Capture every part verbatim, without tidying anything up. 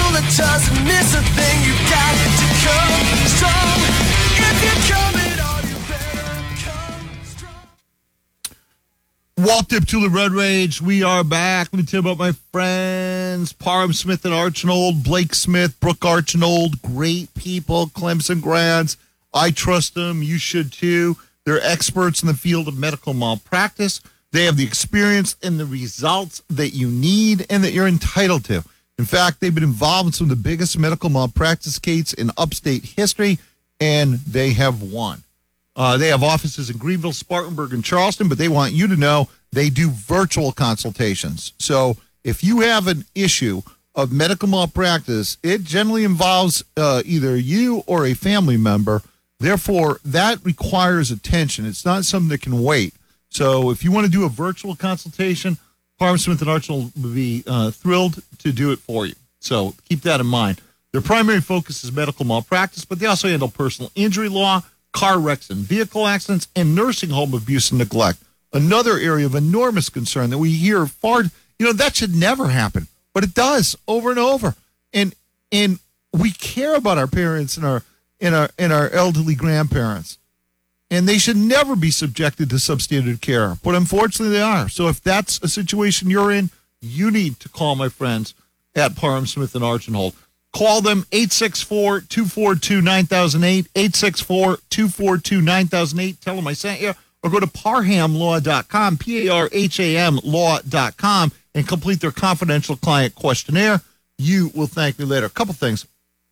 soul that doesn't miss a thing. You got to come strong. If you're coming on, you better come strong. Walt Dip Tula Red Rage. We are back. Let me tell you about my friends, Parham Smith and Archinold, Blake Smith, Brooke Archinold. Great people, Clemson grads. I trust them. You should too. They're experts in the field of medical malpractice. They have the experience and the results that you need and that you're entitled to. In fact, they've been involved in some of the biggest medical malpractice cases in upstate history, and they have won. Uh, they have offices in Greenville, Spartanburg, and Charleston, but they want you to know they do virtual consultations. So if you have an issue of medical malpractice, it generally involves uh, either you or a family member. Therefore, that requires attention. It's not something that can wait. So if you want to do a virtual consultation, Parham Smith and Archinold will be uh, thrilled to do it for you. So keep that in mind. Their primary focus is medical malpractice, but they also handle personal injury law, car wrecks and vehicle accidents, and nursing home abuse and neglect. Another area of enormous concern that we hear far, you know, that should never happen, but it does over and over. And and we care about our parents and our and our and our elderly grandparents. And they should never be subjected to substandard care. But unfortunately, they are. So if that's a situation you're in, you need to call my friends at Parham Smith and Archinold. Call them eight six four, two four two, nine thousand eight, eight six four, two four two, nine thousand eight. Tell them I sent you. Or go to parham law dot com, P A R H A M law dot com, and complete their confidential client questionnaire. You will thank me later. A couple things.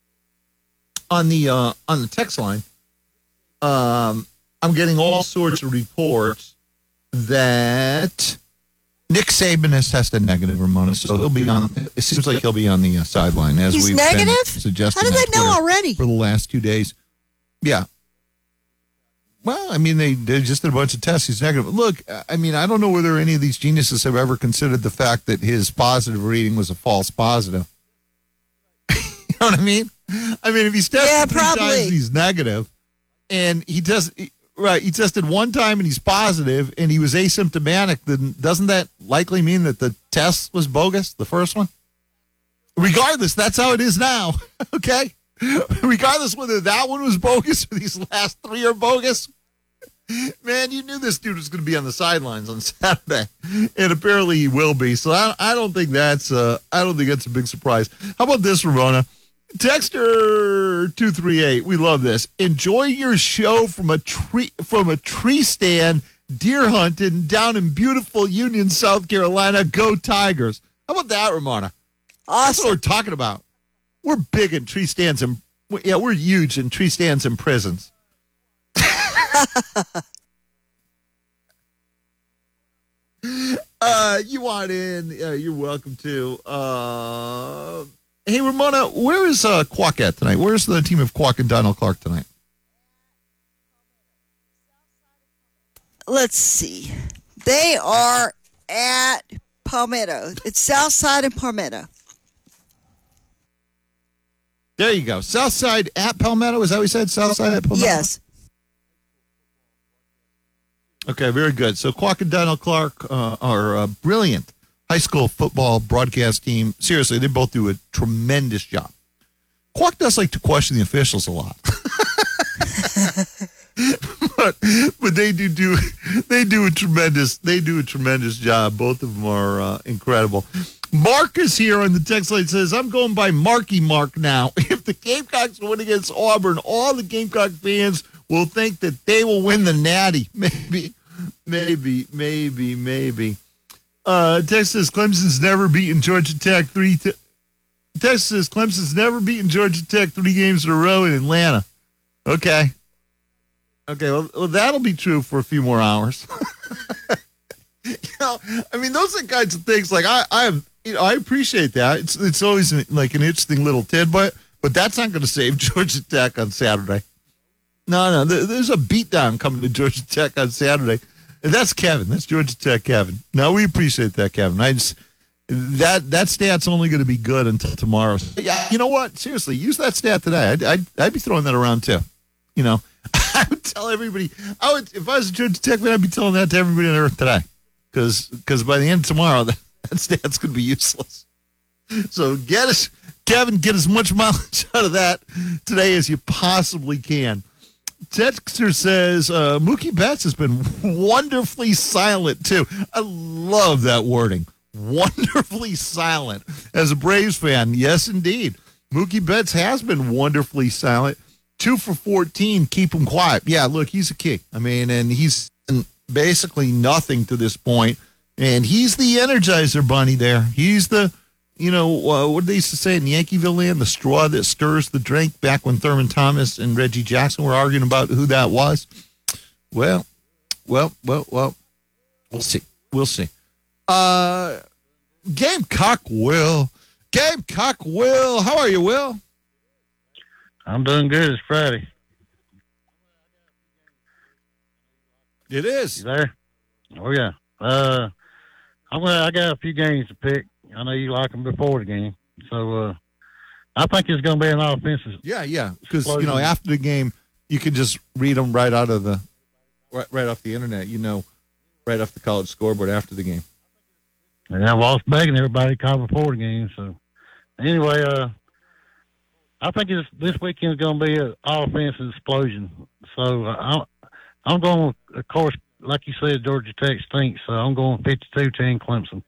On the, uh, on the text line, um, I'm getting all sorts of reports that Nick Saban has tested negative, Ramona, so he'll be on. It seems like he'll be on the uh, sideline as He's we've negative? been suggesting. How did on they know Twitter already? for the last two days? Yeah. Well, I mean, they, they just did a bunch of tests. He's negative. Look, I mean, I don't know whether any of these geniuses have ever considered the fact that his positive reading was a false positive. You know what I mean? I mean, if he's tested Yeah, three probably. times and he's negative, and he does. Right, he tested one time and he's positive, and he was asymptomatic. Then doesn't that likely mean that the test was bogus, the first one? Regardless, that's how it is now. Okay, regardless whether that one was bogus or these last three are bogus. Man, you knew this dude was going to be on the sidelines on Saturday, and apparently he will be. So I, I don't think that's uh, I don't think that's a big surprise. How about this, Ramona? Texter two three eight, we love this. Enjoy your show from a tree from a tree stand, deer hunting down in beautiful Union, South Carolina. Go Tigers! How about that, Ramona? That's what Awesome. we're talking about. We're big in tree stands and yeah, we're huge in tree stands and prisons. uh, you want in? Uh, you're welcome to. Uh. Hey, Ramona, where is uh, Quack at tonight? Where's the team of Quack and Donald Clark tonight? Let's see. They are at Palmetto. It's Southside and Palmetto. There you go. Southside at Palmetto. Is that what you said? Southside at Palmetto? Yes. Okay, very good. So Quack and Donald Clark uh, are uh, brilliant high school football broadcast team. Seriously, they both do a tremendous job. Quack does like to question the officials a lot. but but they do do they do a tremendous they do a tremendous job. Both of them are uh, incredible. Mark is here on the text line, says, I'm going by Marky Mark now. If the Gamecocks win against Auburn, all the Gamecock fans will think that they will win the Natty. Maybe, maybe, maybe, maybe. Uh, Texas, Clemson's never beaten Georgia Tech three. T- Texas, Clemson's never beaten Georgia Tech three games in a row in Atlanta. Okay. Okay, well, well that'll be true for a few more hours. You know, I mean, those are the kinds of things. Like I, I, have, you know, I appreciate that. It's it's always like an interesting little tidbit, but that's not going to save Georgia Tech on Saturday. No, no, there, there's a beatdown coming to Georgia Tech on Saturday. And that's Kevin. That's Georgia Tech Kevin. No, we appreciate that, Kevin. I just that that stat's only going to be good until tomorrow. Yeah, you know what? Seriously, use that stat today. I'd, I'd I'd be throwing that around too. You know, I would tell everybody. I would if I was a Georgia Tech fan, I'd be telling that to everybody on earth today. Because because by the end of tomorrow, that, that stat's going to be useless. So get us Kevin, get as much mileage out of that today as you possibly can. Texter says uh, Mookie Betts has been wonderfully silent, too. I love that wording. Wonderfully silent. As a Braves fan, yes, indeed. Mookie Betts has been wonderfully silent. Two for fourteen, keep him quiet. Yeah, look, he's a king. I mean, and he's basically nothing to this point. And he's the Energizer Bunny there. He's the, you know, uh, what did they used to say in Yankeeville land? The straw that stirs the drink, back when Thurman Thomas and Reggie Jackson were arguing about who that was. Well, well, well, well, we'll see. We'll see. Uh, Gamecock Will. Gamecock Will. How are you, Will? I'm doing good. It's Friday. It is. You there? Oh, yeah. Uh, I'm gonna, I got a few games to pick. I know you like them before the game. So uh, I think it's going to be an offensive. Yeah, yeah. Because, you know, after the game, you can just read them right out of the, right, right off the internet, you know, right off the college scoreboard after the game. And I was begging everybody to call before the game. So anyway, uh, I think it's, this weekend's going to be an offensive explosion. So uh, I'm, I'm going, of course, like you said, Georgia Tech stinks. So I'm going fifty-two ten Clemson.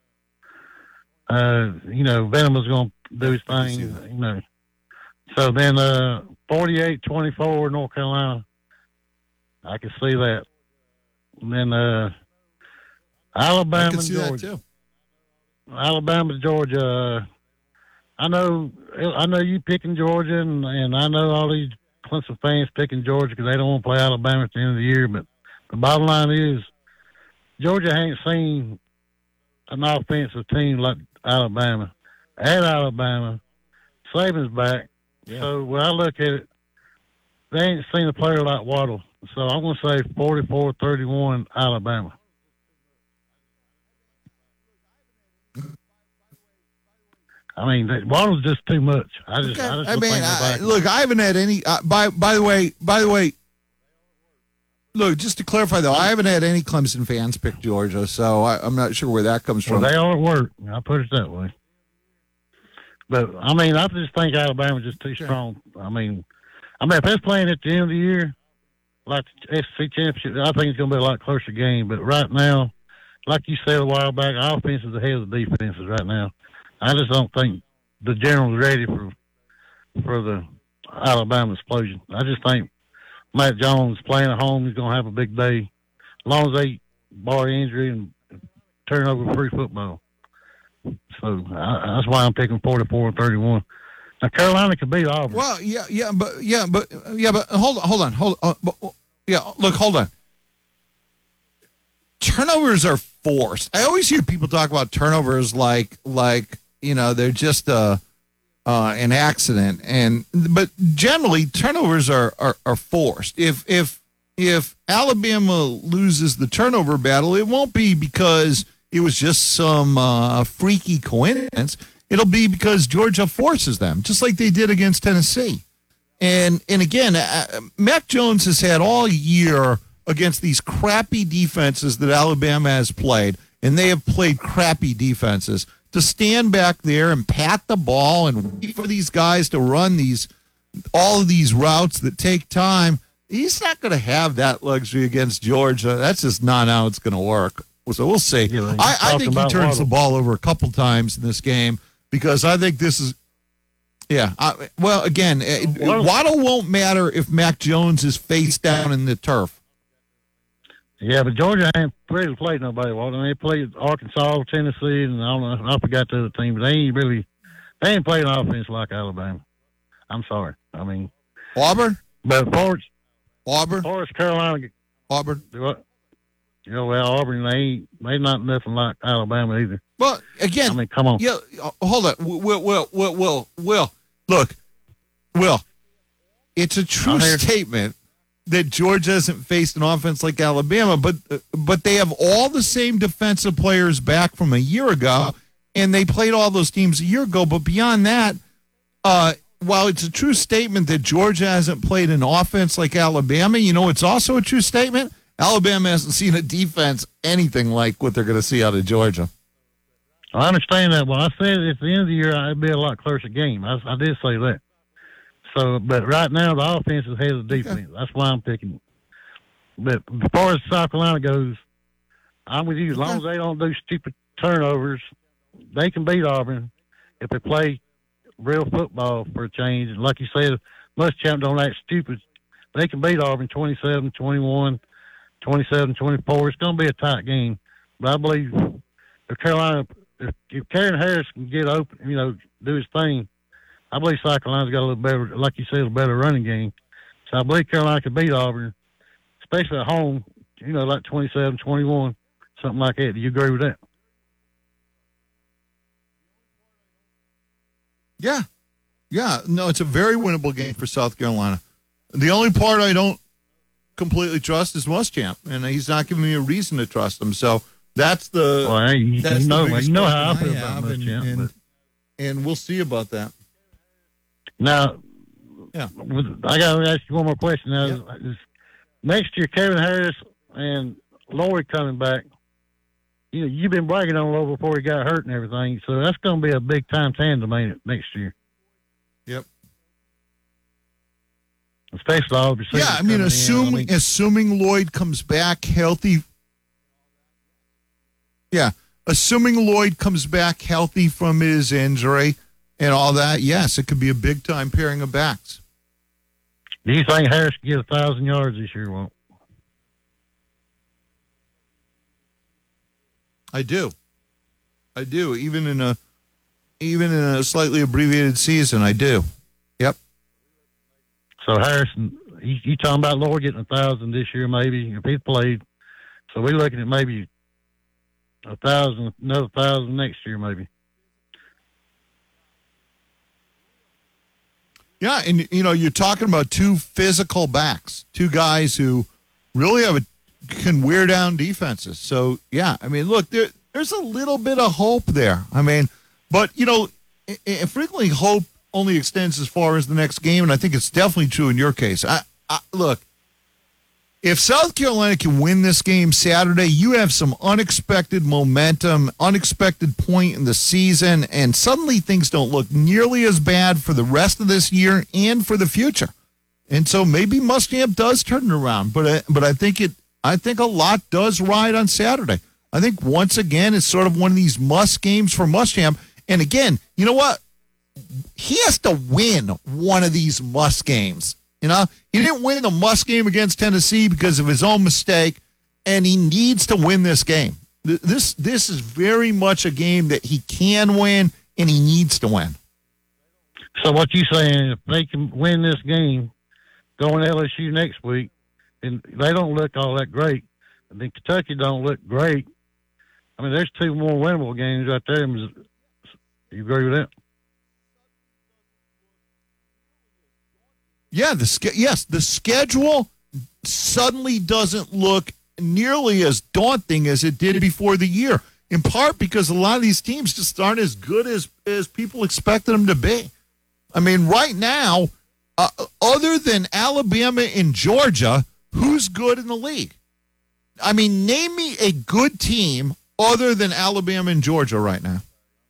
Uh, you know, Venom is going to do his thing. You know, so then uh, forty-eight twenty-four North Carolina. I can see that. And then uh, Alabama I can and see Georgia. that too. Alabama, Georgia. Uh, I know, I know you picking Georgia, and, and I know all these Clemson fans picking Georgia because they don't want to play Alabama at the end of the year. But the bottom line is, Georgia ain't seen an offensive team like Alabama. At Alabama, Saban's back. Yeah. So when I look at it, they ain't seen a player like Waddle. So I'm going to say forty-four thirty-one Alabama. I mean, that, Waddle's just too much. I just, Okay. I just I don't mean, think I, nobody- look, I haven't had any. Uh, by by the way, by the way, look, just to clarify though, I haven't had any Clemson fans pick Georgia, so I, I'm not sure where that comes Well, from. they are at work. I'll put it that way. But, I mean, I just think Alabama's just too strong. I mean, I mean, if it's playing at the end of the year, like the S E C championship, I think it's going to be a lot closer game. But right now, like you said a while back, offense is ahead of the defenses right now. I just don't think the general's ready for for the Alabama explosion. I just think Matt Jones playing at home, he's going to have a big day. As long as they bar injury and turnover-free football. So I, that's why I'm picking forty-four and thirty-one. Now Carolina could beat Auburn. Well, yeah, yeah, but yeah, but yeah, but hold on, hold on, hold on. Uh, but, yeah, look, hold on. Turnovers are forced. I always hear people talk about turnovers like like you know they're just uh, uh, an accident, and but generally turnovers are, are, are forced. If if if Alabama loses the turnover battle, it won't be because it was just some uh, freaky coincidence. It'll be because Georgia forces them, just like they did against Tennessee. And and again, uh, Mac Jones has had all year against these crappy defenses that Alabama has played, and they have played crappy defenses, to stand back there and pat the ball and wait for these guys to run these all of these routes that take time. He's not going to have that luxury against Georgia. That's just not how it's going to work. So we'll see. Yeah, well, I, I talking think he about turns the Waddle. ball over a couple times in this game because I think this is, yeah. I, well, again, eh, Waddle- Waddle won't matter if Mac Jones is face down in the turf. Yeah, but Georgia ain't really played nobody. Well, they played Arkansas, Tennessee, and I don't know. I forgot the other team, but they ain't really, they ain't played an offense like Alabama. I'm sorry. I mean, Auburn, but for Auburn, for Carolina, Auburn. what? You know, well, Auburn, they ain't, they not nothing like Alabama either. Well, again, I mean, come on. yeah. uh, Hold on, Will, Will, Will, Will, Will. Look, Will. It's a true I'm here. statement that Georgia hasn't faced an offense like Alabama, but uh, but they have all the same defensive players back from a year ago, and they played all those teams a year ago. But beyond that, uh, while it's a true statement that Georgia hasn't played an offense like Alabama, you know, it's also a true statement. Alabama hasn't seen a defense anything like what they're going to see out of Georgia. I understand that. Well, I said at the end of the year it'd be a lot closer game. I, I did say that. So, but right now the offense is ahead of the defense. Okay. That's why I'm picking it. But as far as South Carolina goes, I'm with you. As long as they don't do stupid turnovers, they can beat Auburn if they play real football for a change. And like you said, Muschamp don't act stupid. They can beat Auburn twenty-seven twenty-one, twenty-seven twenty-four. It's going to be a tight game. But I believe if Carolina, if, if Karen Harris can get open, you know, do his thing, I believe South Carolina's got a little better, like you said, a better running game. So I believe Carolina can beat Auburn, especially at home, you know, like twenty-seven twenty-one, something like that. Do you agree with that? Yeah. Yeah. No, it's a very winnable game for South Carolina. The only part I don't completely trust is Muschamp, and he's not giving me a reason to trust him. So that's the well, hey, you, that's know, the you know how I question feel about have, and, Muschamp. and, but and we'll see about that. Now, yeah, I got to ask you one more question. Now, yeah. is next year, Kevin Harris and Lloyd coming back. You know, you've been bragging on Lloyd before he got hurt and everything, so that's going to be a big time tandem, ain't it, next year? Yep. Especially all the yeah, I mean, assuming I mean, assuming Lloyd comes back healthy. Yeah, assuming Lloyd comes back healthy from his injury and all that, yes, it could be a big time pairing of backs. Do you think Harris can get a thousand yards this year? Won't? I do. I do. Even in a even in a slightly abbreviated season, I do. Yep. So Harrison, you, you talking about Lloyd getting a thousand this year, maybe if he played. So we're looking at maybe a thousand, another thousand next year, maybe. Yeah, and you know, you're talking about two physical backs, two guys who really have a can wear down defenses. So yeah, I mean, look, there there's a little bit of hope there. I mean, but you know, it, it frequently hope only extends as far as the next game, and I think it's definitely true in your case. I, I look, if South Carolina can win this game Saturday, you have some unexpected momentum, unexpected point in the season, and suddenly things don't look nearly as bad for the rest of this year and for the future. And so maybe Muschamp does turn it around, but I, but I think it. I think a lot does ride on Saturday. I think once again it's sort of one of these must games for Muschamp. And again, you know what? He has to win one of these must games. You know, he didn't win the must game against Tennessee because of his own mistake, and he needs to win this game. This this is very much a game that he can win, and he needs to win. So what you saying? If they can win this game, going to L S U next week, and they don't look all that great, and then Kentucky don't look great. I mean, there's two more winnable games right there. You agree with that? Yeah, the yes, the schedule suddenly doesn't look nearly as daunting as it did before the year, in part because a lot of these teams just aren't as good as, as people expected them to be. I mean, right now, uh, other than Alabama and Georgia, who's good in the league? I mean, name me a good team other than Alabama and Georgia right now.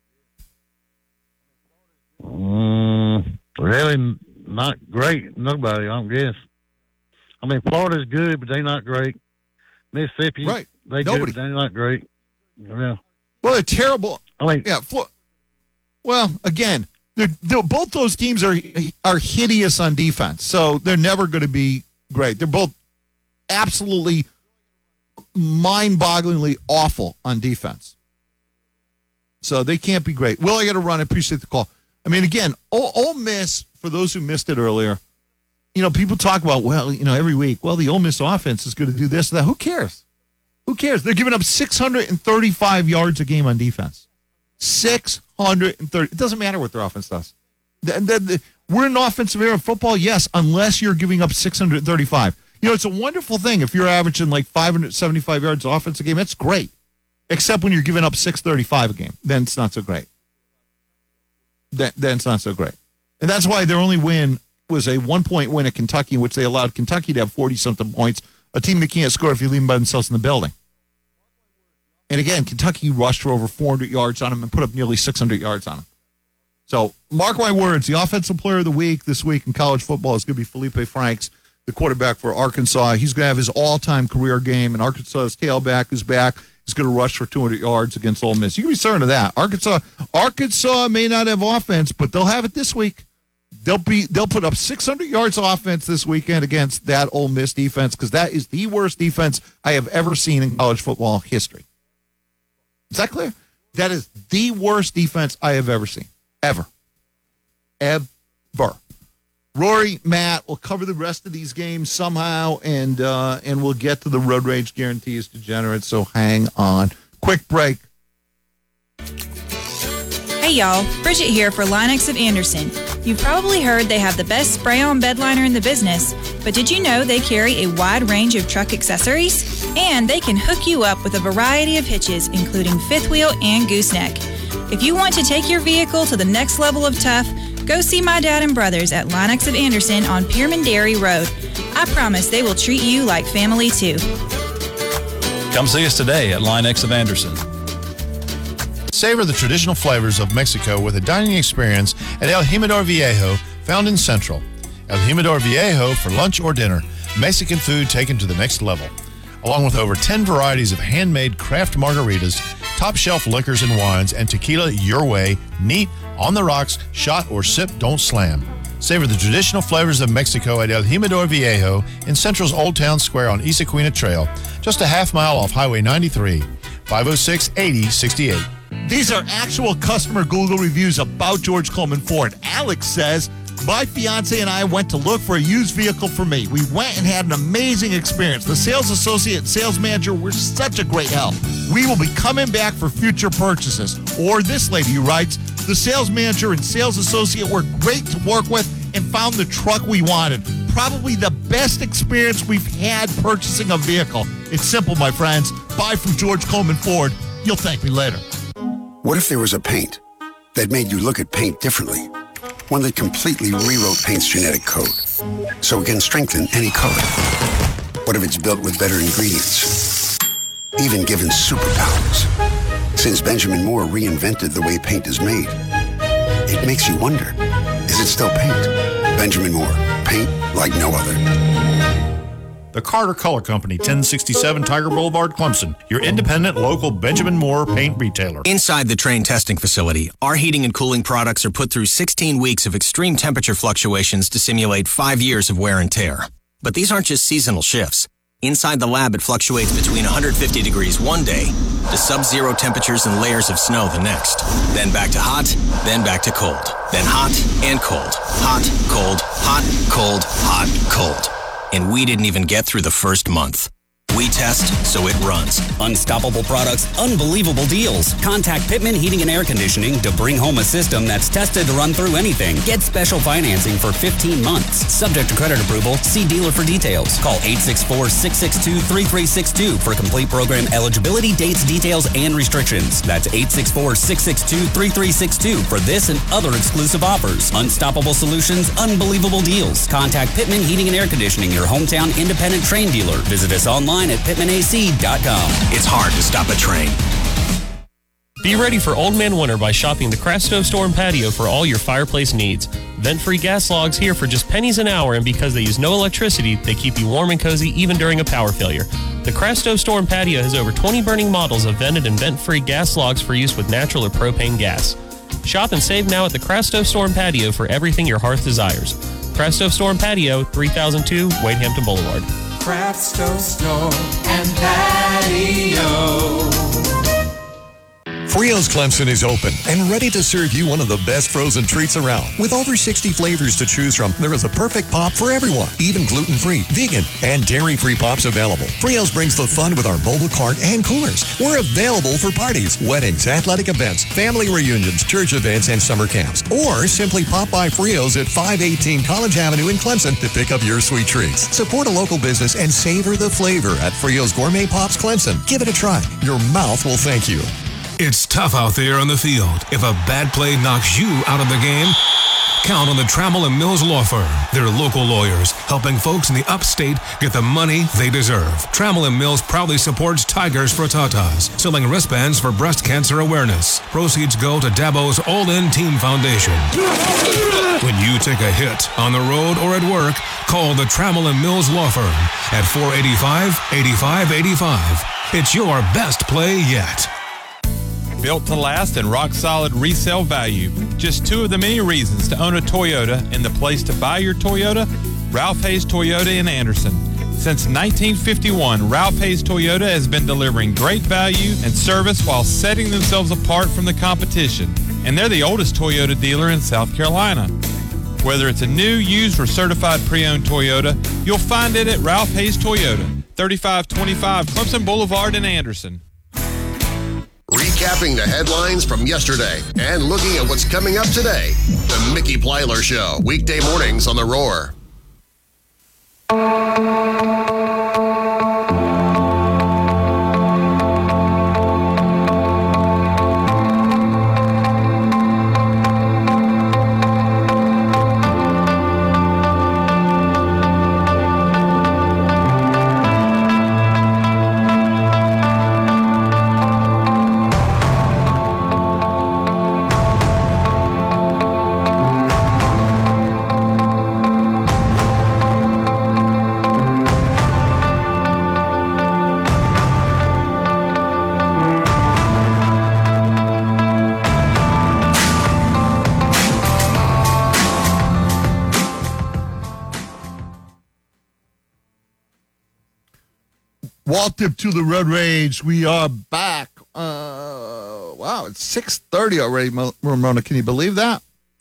Mm, really not great. Nobody, I don't guess. I mean, Florida's good, but they're not great. Mississippi, right? They Nobody. good, but they're not great. Yeah. Well, they're terrible. I mean, yeah. Flo- well, again, they're, they're, both those teams are are hideous on defense, so they're never going to be great. They're both absolutely mind-bogglingly awful on defense. So they can't be great. Will, I got to run. I appreciate the call. I mean, again, Ole, Ole Miss, for those who missed it earlier, you know, people talk about, well, you know, every week, well, the Ole Miss offense is going to do this and that. Who cares? Who cares? They're giving up six hundred thirty-five yards a game on defense. six hundred thirty. It doesn't matter what their offense does. The, the, the, we're an offensive era of football, yes, unless you're giving up six hundred thirty-five. You know, it's a wonderful thing if you're averaging like five hundred seventy-five yards offense a game. That's great. Except when you're giving up six thirty-five a game. Then it's not so great. Then, then it's not so great. And that's why their only win was a one-point win at Kentucky, in which they allowed Kentucky to have forty-something points, a team that can't score if you leave them by themselves in the building. And again, Kentucky rushed for over four hundred yards on him and put up nearly six hundred yards on him. So mark my words, the offensive player of the week this week in college football is going to be Felipe Franks, the quarterback for Arkansas. He's going to have his all-time career game, and Arkansas's tailback is back. He's going to rush for two hundred yards against Ole Miss. You can be certain of that. Arkansas Arkansas may not have offense, but they'll have it this week. They'll be they'll put up six hundred yards of offense this weekend against that Ole Miss defense, because that is the worst defense I have ever seen in college football history. Is that clear? That is the worst defense I have ever seen. Ever. Ever. Rory, Matt, will cover the rest of these games somehow, and uh, and we'll get to the Road Rage Guarantees Degenerate, so hang on. Quick break. Hey y'all, Bridget here for Linux of Anderson. You've probably heard they have the best spray-on bed liner in the business, but did you know they carry a wide range of truck accessories? And they can hook you up with a variety of hitches, including fifth wheel and gooseneck. If you want to take your vehicle to the next level of tough, go see my dad and brothers at Linux of Anderson on Pierman Dairy Road. I promise they will treat you like family too. Come see us today at Linux of Anderson. Savor the traditional flavors of Mexico with a dining experience at El Jimador Viejo, found in Central. El Jimador Viejo for lunch or dinner, Mexican food taken to the next level. Along with over ten varieties of handmade craft margaritas, top shelf liquors and wines, and tequila your way, neat, on the rocks, shot or sip, don't slam. Savor the traditional flavors of Mexico at El Jimador Viejo in Central's Old Town Square on Isaquina Trail, just a half mile off Highway ninety-three, five oh six, eighty sixty-eight. These are actual customer Google reviews about George Coleman Ford. Alex says, my fiance and I went to look for a used vehicle for me. We went and had an amazing experience. The sales associate and sales manager were such a great help. We will be coming back for future purchases. Or this lady writes, the sales manager and sales associate were great to work with and found the truck we wanted. Probably the best experience we've had purchasing a vehicle. It's simple, my friends. Buy from George Coleman Ford. You'll thank me later. What if there was a paint that made you look at paint differently? One that completely rewrote paint's genetic code, so it can strengthen any color. What if it's built with better ingredients, even given superpowers? Since Benjamin Moore reinvented the way paint is made, it makes you wonder, is it still paint? Benjamin Moore, paint like no other. The Carter Color Company, ten sixty-seven Tiger Boulevard, Clemson, your independent local Benjamin Moore paint retailer. Inside the Trane testing facility, our heating and cooling products are put through sixteen weeks of extreme temperature fluctuations to simulate five years of wear and tear. But these aren't just seasonal shifts. Inside the lab, it fluctuates between one hundred fifty degrees one day to sub-zero temperatures and layers of snow the next. Then back to hot, then back to cold. Then hot and cold. Hot, cold, hot, cold, hot, cold. And we didn't even get through the first month. We test, so it runs. Unstoppable products, unbelievable deals. Contact Pittman Heating and Air Conditioning to bring home a system that's tested to run through anything. Get special financing for fifteen months. Subject to credit approval, see dealer for details. Call eight six four, six six two, three three six two for complete program eligibility, dates, details, and restrictions. That's eight six four, six six two, three three six two for this and other exclusive offers. Unstoppable solutions, unbelievable deals. Contact Pittman Heating and Air Conditioning, your hometown independent Trane dealer. Visit us online at pittman a c dot com. It's hard to stop a train. Be ready for Old Man Winter by shopping the Craft Stove Store and Patio for all your fireplace needs. Vent-free gas logs here for just pennies an hour, and because they use no electricity, they keep you warm and cozy even during a power failure. The Craft Stove Store and Patio has over twenty burning models of vented and vent-free gas logs for use with natural or propane gas. Shop and save now at the Craft Stove Store and Patio for everything your hearth desires. Craft Stove Store and Patio, three thousand two Wadehampton Boulevard. Craft Stove Store and Patio. Frio's Clemson is open and ready to serve you one of the best frozen treats around. With over sixty flavors to choose from, there is a perfect pop for everyone, even gluten-free, vegan, and dairy-free pops available. Frio's brings the fun with our mobile cart and coolers. We're available for parties, weddings, athletic events, family reunions, church events, and summer camps. Or simply pop by Frio's at five eighteen College Avenue in Clemson to pick up your sweet treats. Support a local business and savor the flavor at Frio's Gourmet Pops Clemson. Give it a try. Your mouth will thank you. It's tough out there on the field. If a bad play knocks you out of the game, Count on the Trammell and Mills Law Firm. They're local lawyers helping folks in the upstate get the money they deserve. Trammell and Mills proudly supports Tigers for Tatas, selling wristbands for breast cancer awareness. Proceeds go to Dabo's All In Team Foundation. When you take a hit on the road or at work, call the Trammell and Mills Law Firm at four eight five, eight five eight five. It's your best play yet. Built to last and rock-solid resale value. Just two of the many reasons to own a Toyota and the place to buy your Toyota, Ralph Hayes Toyota in Anderson. Since nineteen fifty-one, Ralph Hayes Toyota has been delivering great value and service while setting themselves apart from the competition. And they're the oldest Toyota dealer in South Carolina. Whether it's a new, used, or certified pre-owned Toyota, you'll find it at Ralph Hayes Toyota, thirty-five twenty-five Clemson Boulevard in Anderson. Recapping the headlines from yesterday and looking at what's coming up today. The Mickey Plyler Show, weekday mornings on The Roar. Welcome to the Road Rage. We are back. Uh, wow, it's six thirty already, Ramona. Can you believe that?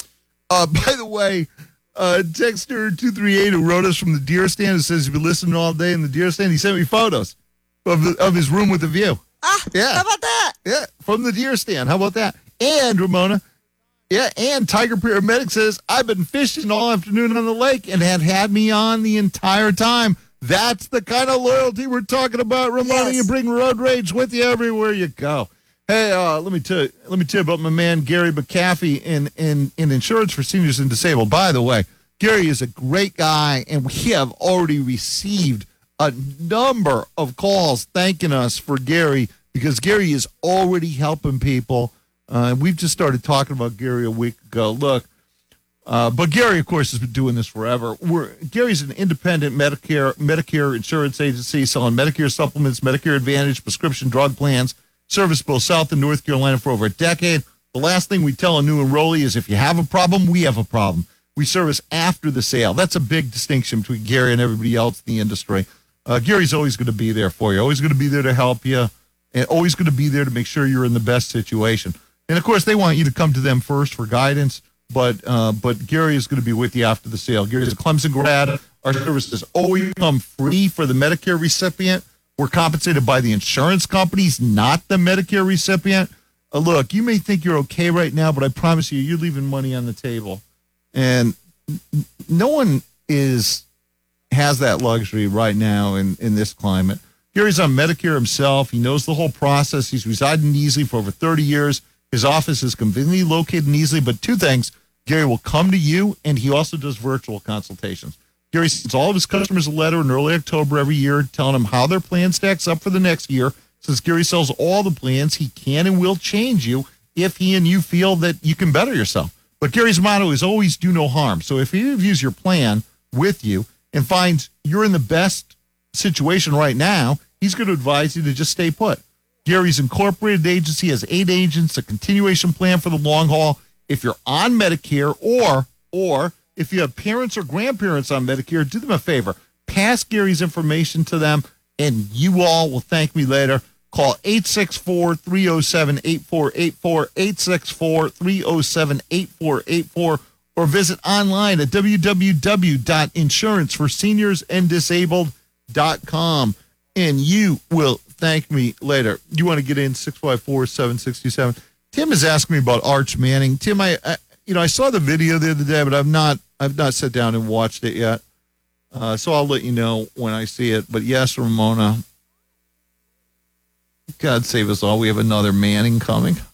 Uh, by the way, uh, Texter two three eight who wrote us from the deer stand who says he's been listening all day in the deer stand, he sent me photos of, the, of his room with the view. Ah, yeah. How about that? Yeah, from the deer stand. How about that? And, Ramona, yeah, and Tiger Paramedic says, I've been fishing all afternoon on the lake and had had me on the entire time. That's the kind of loyalty we're talking about, Ramona. Yes. You bring Road Rage with you everywhere you go. Hey, uh, let me tell you, let me tell you about my man Gary McAfee in, in, in insurance for seniors and disabled. By the way, Gary is a great guy, and we have already received a number of calls thanking us for Gary because Gary is already helping people. Uh, we've just started talking about Gary a week ago. Look. Uh, but Gary, of course, has been doing this forever. We're, Gary's an independent Medicare Medicare insurance agency selling Medicare supplements, Medicare Advantage, prescription drug plans, service both South and North Carolina for over a decade. The last thing we tell a new enrollee is if you have a problem, we have a problem. We service after the sale. That's a big distinction between Gary and everybody else in the industry. Uh, Gary's always going to be there for you, always going to be there to help you, and always going to be there to make sure you're in the best situation. And, of course, they want you to come to them first for guidance. But uh, but Gary is going to be with you after the sale. Gary is a Clemson grad. Our services always come free for the Medicare recipient. We're compensated by the insurance companies, not the Medicare recipient. Uh, look, you may think you're okay right now, but I promise you, you're leaving money on the table. And n- no one is has that luxury right now in, in this climate. Gary's on Medicare himself. He knows the whole process. He's resided in Easley for over thirty years. His office is conveniently located in Easley, but two things. Gary will come to you, and he also does virtual consultations. Gary sends all of his customers a letter in early October every year telling them how their plan stacks up for the next year. Since Gary sells all the plans, he can and will change you if he and you feel that you can better yourself. But Gary's motto is always do no harm. So if he reviews your plan with you and finds you're in the best situation right now, he's going to advise you to just stay put. Gary's incorporated agency has eight agents, a continuation plan for the long haul. If you're on Medicare or or if you have parents or grandparents on Medicare, do them a favor. Pass Gary's information to them, and you all will thank me later. Call eight six four, three oh seven, eight four eight four, eight six four, three oh seven, eight four eight four, or visit online at w w w dot insurance for seniors and disabled dot com, and you will thank me later. You want to get in six five four, seven six two seven. Tim is asking me about Arch Manning. Tim, I, I you know I saw the video the other day, but I've not I've not sat down and watched it yet. Uh, so I'll let you know when I see it. But yes, Ramona, God save us all, we have another Manning coming.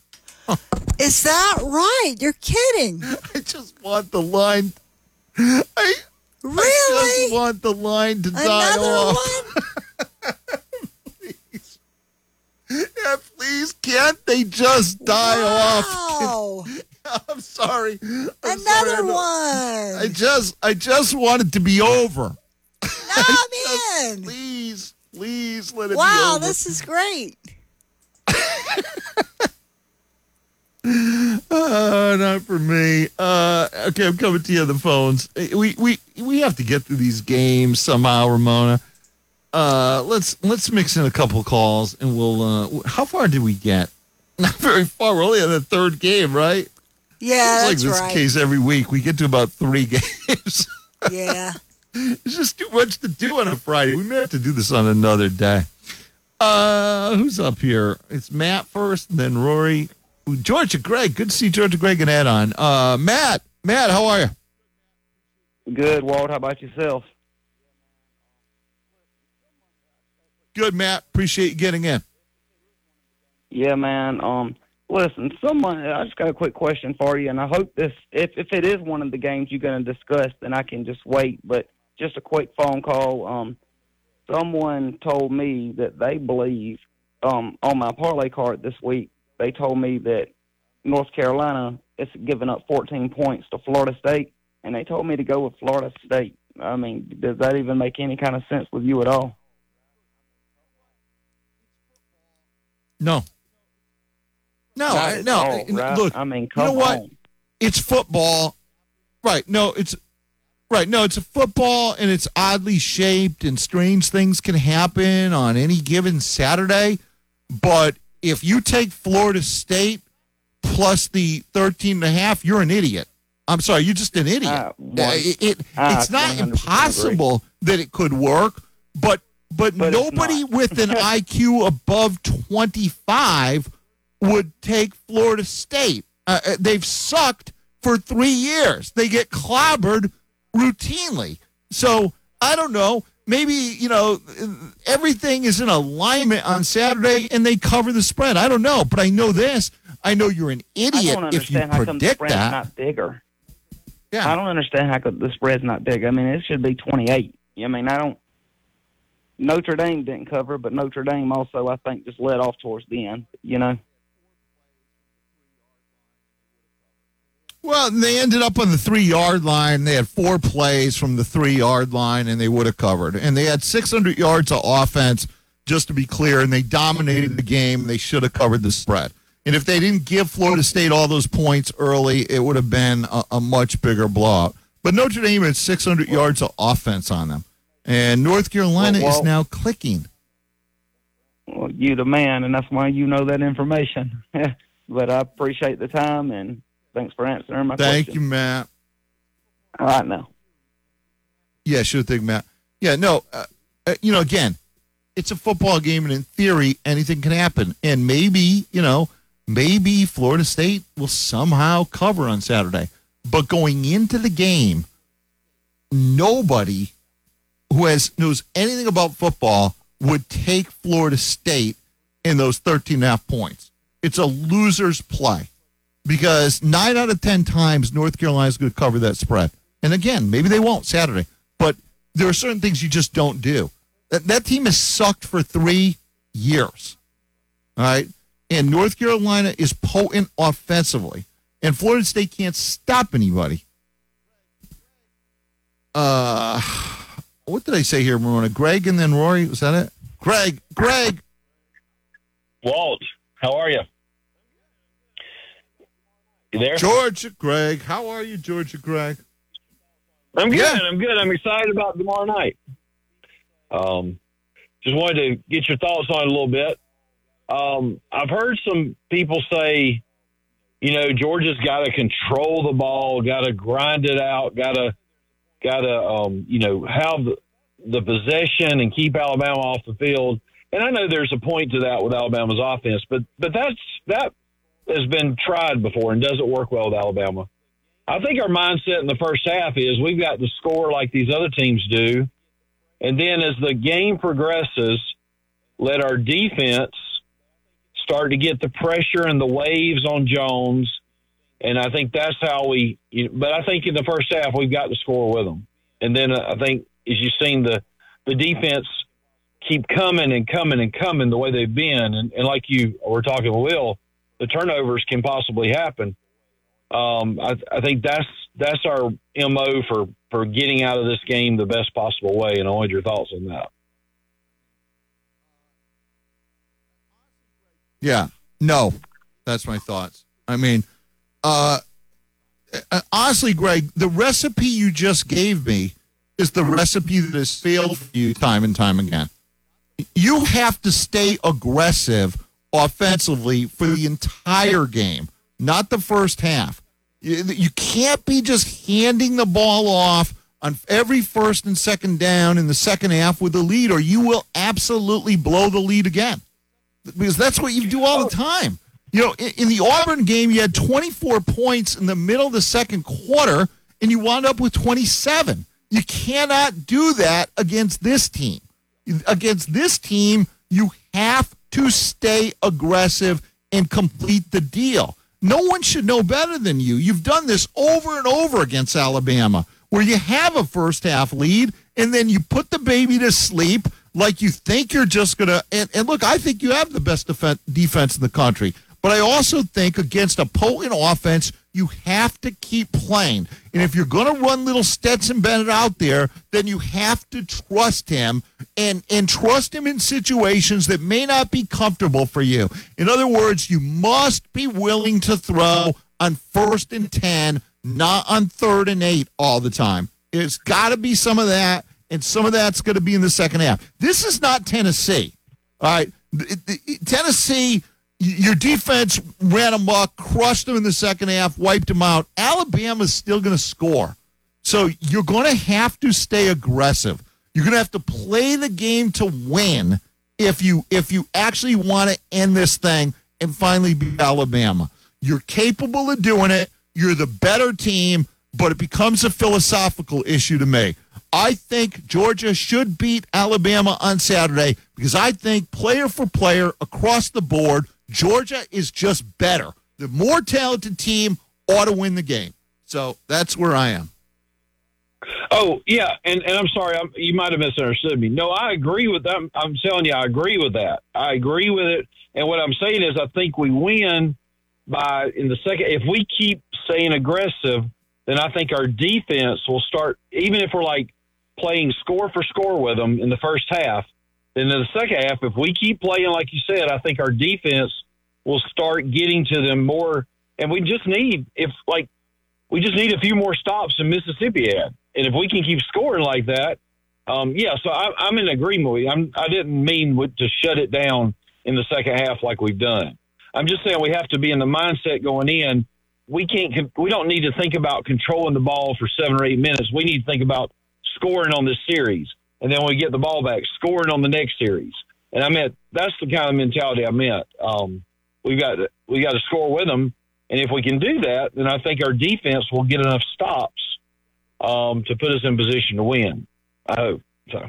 Is that right? You're kidding. I just want the line. I really I just want the line to die Another off. one? Please. Yeah, please, can't they just die Wow. off? I'm sorry. I'm Another sorry, I don't- one. I just, I just want it to be over. No, I'm in. Please, please let it Wow, be over. this is great. Uh, not for me. Uh, okay, I'm coming to you on the phones. We we we have to get through these games somehow, Ramona. Uh, let's let's mix in a couple calls, and we'll. Uh, how far did we get? Not very far. We're only on the third game, right? Yeah, it's that's like this right. case every week. We get to about three games. Yeah. It's just too much to do on a Friday. We may have to do this on another day. Uh, who's up here? It's Matt first, and then Rory. Georgia Greg. Good to see Georgia Greg and Ed on. Uh, Matt. Matt, how are you? Good, Walt. How about yourself? Good, Matt. Appreciate you getting in. Yeah, man. Um, listen, someone. I just got a quick question for you, and I hope this. If if it is one of the games you're going to discuss, then I can just wait. But just a quick phone call. Um, someone told me that they believe um on my parlay card this week. They told me that North Carolina is giving up fourteen points to Florida State, and they told me to go with Florida State. I mean, does that even make any kind of sense with you at all? No. No, Not I, at no. all, right? Look, I mean, you come know what? on. It's football. Right. No, it's right. No, it's a football, and it's oddly shaped, and strange things can happen on any given Saturday. But if you take Florida State plus the thirteen and a half, you're an idiot. I'm sorry, you're just an idiot. Uh, Uh, one- it, it- I it's not one hundred percent impossible that it could work, but but, But it's nobody not. with an I Q above twenty-five would take Florida State. Uh, uh, they've sucked for three years. They get clobbered routinely. So I don't know. Maybe, you know, everything is in alignment on Saturday and they cover the spread. I don't know, but I know this. I know you're an I idiot don't if you understand how come the predict spread's that. not bigger. Yeah. I don't understand how come the spread's not big. I mean, it should be twenty-eight. I mean, I don't. Notre Dame didn't cover, but Notre Dame also, I think, just let off towards the end. You know. Well, they ended up on the three-yard line. They had four plays from the three-yard line, and they would have covered. And they had six hundred yards of offense, just to be clear, and they dominated the game. They should have covered the spread. And if they didn't give Florida State all those points early, it would have been a, a much bigger blowout. But Notre Dame had six hundred yards of offense on them. And North Carolina Well, well- is now clicking. Well, you the man, and that's why you know that information. But I appreciate the time, and thanks for answering my Thank question. you, Matt. All right, now. Yeah, sure thing, Matt. Yeah, no, uh, uh, you know, again, it's a football game, and in theory, anything can happen. And maybe, you know, maybe Florida State will somehow cover on Saturday. But going into the game, nobody who has knows anything about football would take Florida State in those thirteen and a half points. It's a loser's play because nine out of ten times North Carolina's going to cover that spread. And again, maybe they won't Saturday, but there are certain things you just don't do. That, that team has sucked for three years. All right. And North Carolina is potent offensively, and Florida State can't stop anybody. Uh, what did I say here, Marona? Greg and then Rory? Was that it? Greg. Greg. Walt, how are you? You there? Georgia Greg. How are you, Georgia Greg? I'm good. Yeah. I'm good. I'm excited about tomorrow night. Um, just wanted to get your thoughts on it a little bit. Um, I've heard some people say, you know, Georgia's got to control the ball, got to grind it out, got to, got to, um, you know, have the, the possession and keep Alabama off the field. And I know there's a point to that with Alabama's offense, but but that's that has been tried before and doesn't work well with Alabama. I think our mindset in the first half is we've got to score like these other teams do, and then as the game progresses, let our defense starting to get the pressure and the waves on Jones. And I think that's how we, you know, but I think in the first half, we've got to score with them. And then uh, I think, as you've seen, the, the defense keep coming and coming and coming the way they've been. And, and like you were talking with Will, the turnovers can possibly happen. Um, I, I think that's that's our M O for, for getting out of this game the best possible way. And I wanted your thoughts on that. Yeah. No, that's my thoughts. I mean, uh, honestly, Greg, the recipe you just gave me is the recipe that has failed for you time and time again. You have to stay aggressive offensively for the entire game, not the first half. You, you can't be just handing the ball off on every first and second down in the second half with the lead, or you will absolutely blow the lead again. Because that's what you do all the time. You know, in, in the Auburn game, you had twenty-four points in the middle of the second quarter, and you wound up with twenty-seven. You cannot do that against this team. Against this team, you have to stay aggressive and complete the deal. No one should know better than you. You've done this over and over against Alabama, where you have a first-half lead, and then you put the baby to sleep like you think you're just going to and, – and look, I think you have the best def- defense in the country. But I also think against a potent offense, you have to keep playing. And if you're going to run little Stetson Bennett out there, then you have to trust him and, and trust him in situations that may not be comfortable for you. In other words, you must be willing to throw on first and ten, not on third and eight all the time. It's got to be some of that, and some of that's going to be in the second half. This is not Tennessee. All right, Tennessee, your defense ran amok, crushed them in the second half, wiped them out. Alabama's still going to score. So you're going to have to stay aggressive. You're going to have to play the game to win if you if you actually want to end this thing and finally beat Alabama. You're capable of doing it. You're the better team, but it becomes a philosophical issue to me. I think Georgia should beat Alabama on Saturday because I think player for player across the board, Georgia is just better. The more talented team ought to win the game. So that's where I am. Oh, yeah, and, and I'm sorry, I'm, you might have misunderstood me. No, I agree with that. I'm, I'm telling you, I agree with that. I agree with it. And what I'm saying is I think we win by in the second. If we keep staying aggressive, then I think our defense will start, even if we're like playing score for score with them in the first half, then in the second half, if we keep playing like you said, I think our defense will start getting to them more. And we just need, if like, we just need a few more stops than Mississippi had. And if we can keep scoring like that, um, yeah, so I, I'm in agreement with you. I'm, I didn't mean with, to shut it down in the second half like we've done. I'm just saying we have to be in the mindset going in. We can't. We don't need to think about controlling the ball for seven or eight minutes. We need to think about scoring on this series, and then when we get the ball back, scoring on the next series. And I meant that's the kind of mentality I meant. Um, we got to, we got to score with them, and if we can do that, then I think our defense will get enough stops um, to put us in position to win. I hope so.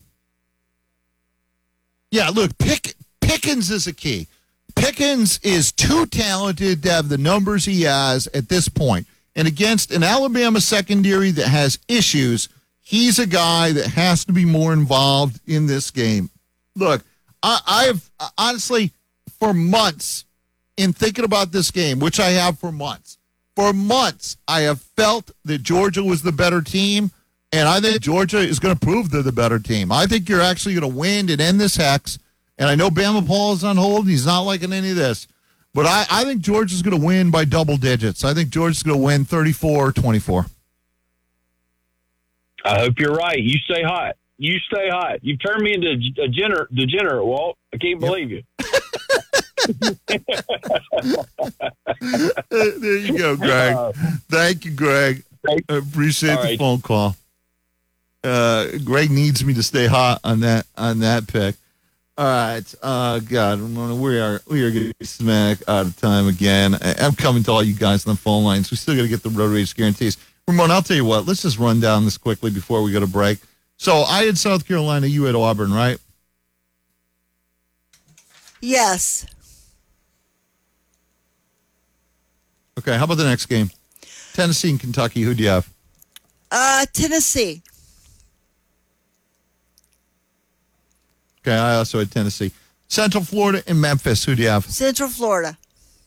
Yeah, look, Pick, Pickens is a key. Pickens is too talented to have the numbers he has at this point. And against an Alabama secondary that has issues, he's a guy that has to be more involved in this game. Look, I, I've honestly, for months, in thinking about this game, which I have for months, for months, I have felt that Georgia was the better team, and I think Georgia is going to prove they're the better team. I think you're actually going to win and end this hex. And I know Bama Paul is on hold. He's not liking any of this. But I, I think Georgia's going to win by double digits. I think Georgia's going to win thirty-four twenty-four. I hope you're right. You stay hot. You stay hot. You've turned me into a degenerate, degenerate Walt. I can't believe you. There you go, Greg. Uh, Thank you, Greg. I appreciate the right. phone call. Uh, Greg needs me to stay hot on that on that pick. All right, uh, God, we are we are getting smack out of time again. I'm coming to all you guys on the phone lines. We still got to get the road race guarantees. Ramon, I'll tell you what. Let's just run down this quickly before we go to break. So I had South Carolina, you had Auburn, right? Yes. Okay, how about the next game? Tennessee and Kentucky. Who do you have? Uh, Tennessee. Okay, I also had Tennessee. Central Florida and Memphis. Who do you have? Central Florida.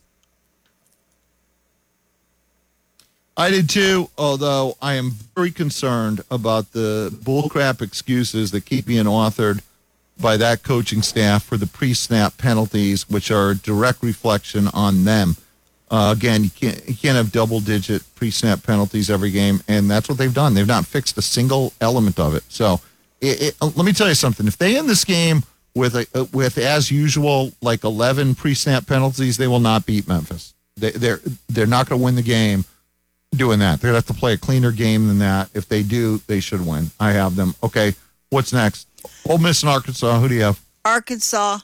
I did too, although I am very concerned about the bullcrap excuses that keep being authored by that coaching staff for the pre-snap penalties, which are a direct reflection on them. Uh, again, you can't you can't have double-digit pre-snap penalties every game, and that's what they've done. They've not fixed a single element of it. So, it, it, let me tell you something. If they end this game with a, with as usual like eleven pre-snap penalties, they will not beat Memphis. They, they're they're not going to win the game doing that. They're going to have to play a cleaner game than that. If they do, they should win. I have them. Okay, what's next? Ole Miss and Arkansas. Who do you have? Arkansas.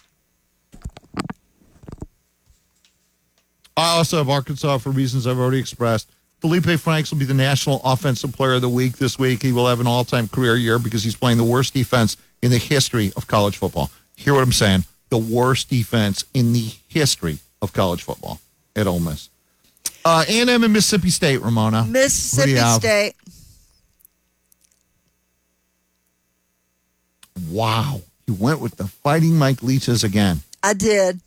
I also have Arkansas for reasons I've already expressed. Felipe Franks will be the National Offensive Player of the Week this week. He will have an all-time career year because he's playing the worst defense in the history of college football. Hear what I'm saying? The worst defense in the history of college football at Ole Miss. Uh, A and M and Mississippi State, Ramona. Mississippi State. Wow. You went with the Fighting Mike Leaches again. I did.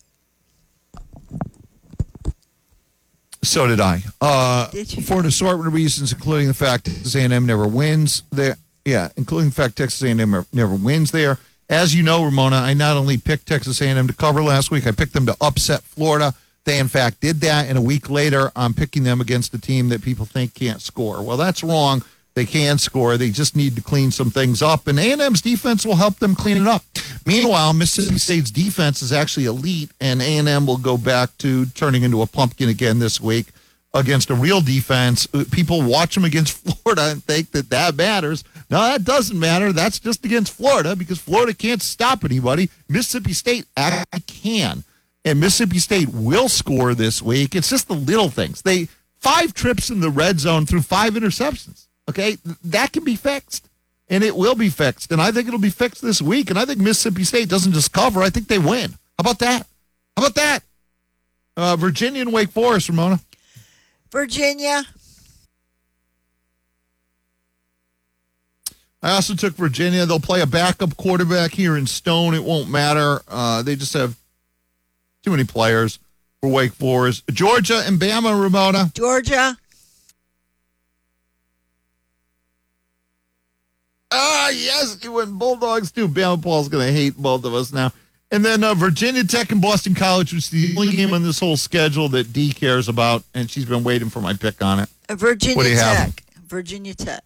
So did I. Uh, Did you? For an assortment of reasons, including the fact Texas A and M never wins there. Yeah, including the fact Texas A and M never wins there. As you know, Ramona, I not only picked Texas A and M to cover last week, I picked them to upset Florida. They, in fact, did that, and a week later, I'm picking them against a team that people think can't score. Well, that's wrong. They can score. They just need to clean some things up, and A and M's defense will help them clean it up. Meanwhile, Mississippi State's defense is actually elite, and A and M will go back to turning into a pumpkin again this week against a real defense. People watch them against Florida and think that that matters. No, that doesn't matter. That's just against Florida because Florida can't stop anybody. Mississippi State actually can. And Mississippi State will score this week. It's just the little things. They five trips in the red zone through five interceptions. Okay, that can be fixed, and it will be fixed. And I think it'll be fixed this week. And I think Mississippi State doesn't just cover. I think they win. How about that? How about that? Uh, Virginia and Wake Forest, Ramona. Virginia. I also took Virginia. They'll play a backup quarterback here in Stone. It won't matter. Uh, they just have too many players for Wake Forest. Georgia and Bama, Ramona. Georgia. Ah, yes, you went Bulldogs too. Bama Paul's going to hate both of us now. And then uh, Virginia Tech and Boston College, which is the only game on this whole schedule that Dee cares about, and she's been waiting for my pick on it. Uh, Virginia What do you Tech. have? Virginia Tech.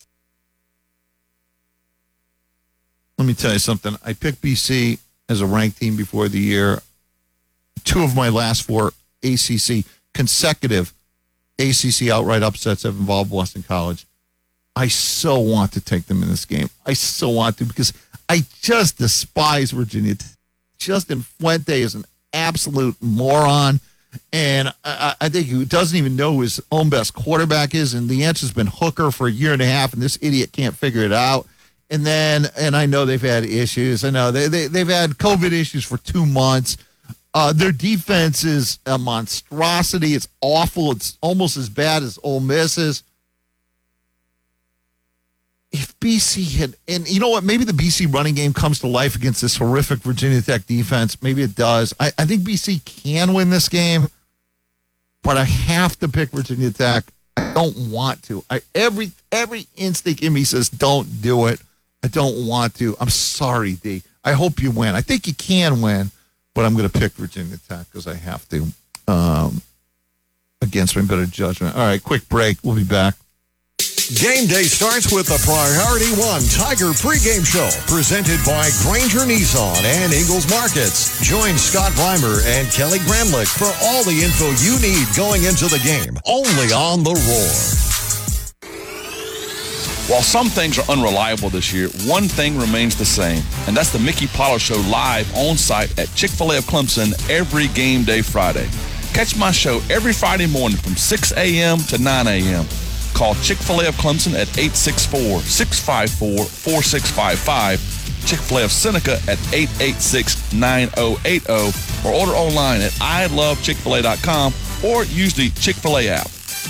Let me tell you something. I picked B C as a ranked team before the year. Two of my last four A C C, consecutive A C C outright upsets have involved Boston College. I so want to take them in this game. I so want to because I just despise Virginia. Justin Fuente is an absolute moron, and I, I think he doesn't even know who his own best quarterback is, and the answer's been Hooker for a year and a half, and this idiot can't figure it out. And then, and I know they've had issues. I know they, they, they've had COVID issues for two months. Uh, their defense is a monstrosity. It's awful. It's almost as bad as Ole Miss's. If B C had, and you know what, maybe the B C running game comes to life against this horrific Virginia Tech defense. Maybe it does. I, I think B C can win this game, but I have to pick Virginia Tech. I don't want to. I every every instinct in me says don't do it. I don't want to. I'm sorry, D. I hope you win. I think you can win, but I'm going to pick Virginia Tech because I have to um, against my better judgment. All right, quick break. We'll be back. Game day starts with the Priority One Tiger pregame show, presented by Granger Nissan and Ingles Markets. Join Scott Reimer and Kelly Gramlich for all the info you need going into the game, only on The Roar. While some things are unreliable this year, one thing remains the same, and that's the Mickey Pollard Show live on site at Chick-fil-A of Clemson every game day Friday. Catch my show every Friday morning from six a.m. to nine a.m. Call Chick-fil-A of Clemson at eight six four, six five four, four six five five, Chick-fil-A of Seneca at eight eight six, nine oh eight oh, or order online at I love chick fil a dot com or use the Chick-fil-A app.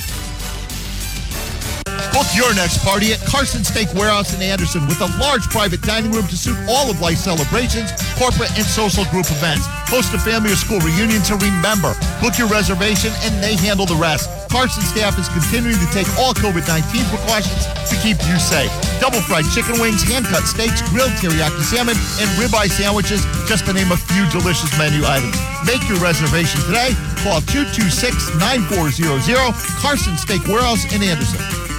Book your next party at Carson Steak Warehouse in Anderson with a large private dining room to suit all of life's celebrations, corporate and social group events. Host a family or school reunion to remember. Book your reservation and they handle the rest. Carson staff is continuing to take all COVID nineteen precautions to keep you safe. Double fried chicken wings, hand-cut steaks, grilled teriyaki salmon, and ribeye sandwiches, just to name a few delicious menu items. Make your reservation today. Call two two six, nine four zero zero. Carson Steak Warehouse in Anderson.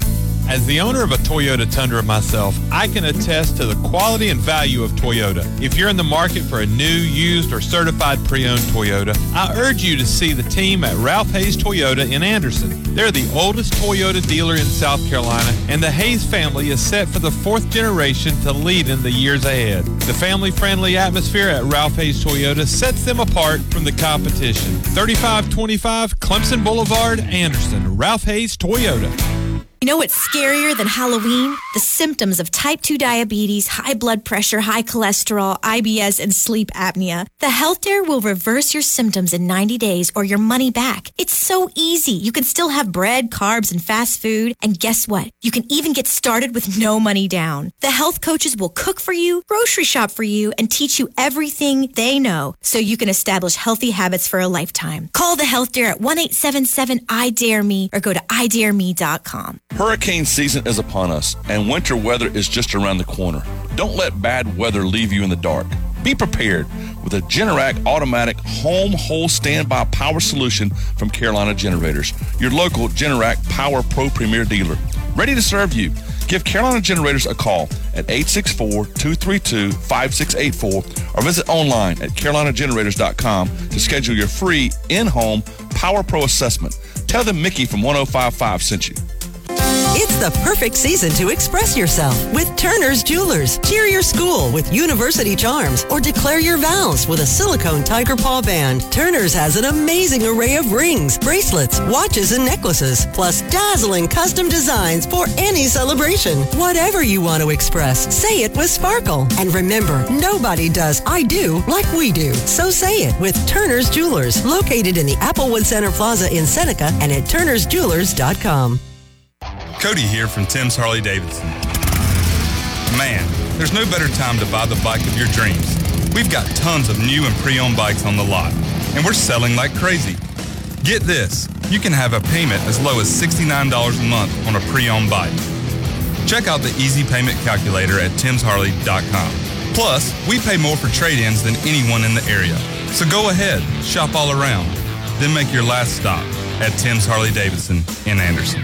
As the owner of a Toyota Tundra myself, I can attest to the quality and value of Toyota. If you're in the market for a new, used, or certified pre-owned Toyota, I urge you to see the team at Ralph Hayes Toyota in Anderson. They're the oldest Toyota dealer in South Carolina, and the Hayes family is set for the fourth generation to lead in the years ahead. The family-friendly atmosphere at Ralph Hayes Toyota sets them apart from the competition. thirty-five twenty-five Clemson Boulevard, Anderson. Ralph Hayes Toyota. You know what's scarier than Halloween? The symptoms of type two diabetes, high blood pressure, high cholesterol, I B S, and sleep apnea. The Health Dare will reverse your symptoms in ninety days or your money back. It's so easy. You can still have bread, carbs, and fast food. And guess what? You can even get started with no money down. The health coaches will cook for you, grocery shop for you, and teach you everything they know so you can establish healthy habits for a lifetime. Call the Health Dare at one eight seven seven I dare me or go to I dare me dot com. Hurricane season is upon us, and winter weather is just around the corner. Don't let bad weather leave you in the dark. Be prepared with a Generac automatic home whole standby power solution from Carolina Generators, your local Generac Power Pro Premier dealer. Ready to serve you. Give Carolina Generators a call at eight six four, two three two, five six eight four or visit online at carolina generators dot com to schedule your free in-home Power Pro assessment. Tell them Mickey from one oh five five sent you. It's the perfect season to express yourself with Turner's Jewelers. Cheer your school with University Charms or declare your vows with a silicone tiger paw band. Turner's has an amazing array of rings, bracelets, watches, and necklaces, plus dazzling custom designs for any celebration. Whatever you want to express, say it with sparkle. And remember, nobody does I do like we do. So say it with Turner's Jewelers, located in the Applewood Center Plaza in Seneca and at turners jewelers dot com. Cody here from Tim's Harley Davidson. Man, there's no better time to buy the bike of your dreams. We've got tons of new and pre-owned bikes on the lot, and we're selling like crazy. Get this, you can have a payment as low as sixty-nine dollars a month on a pre-owned bike. Check out the Easy Payment Calculator at tims harley dot com. Plus, we pay more for trade-ins than anyone in the area. So go ahead, shop all around, then make your last stop at Tim's Harley Davidson in Anderson.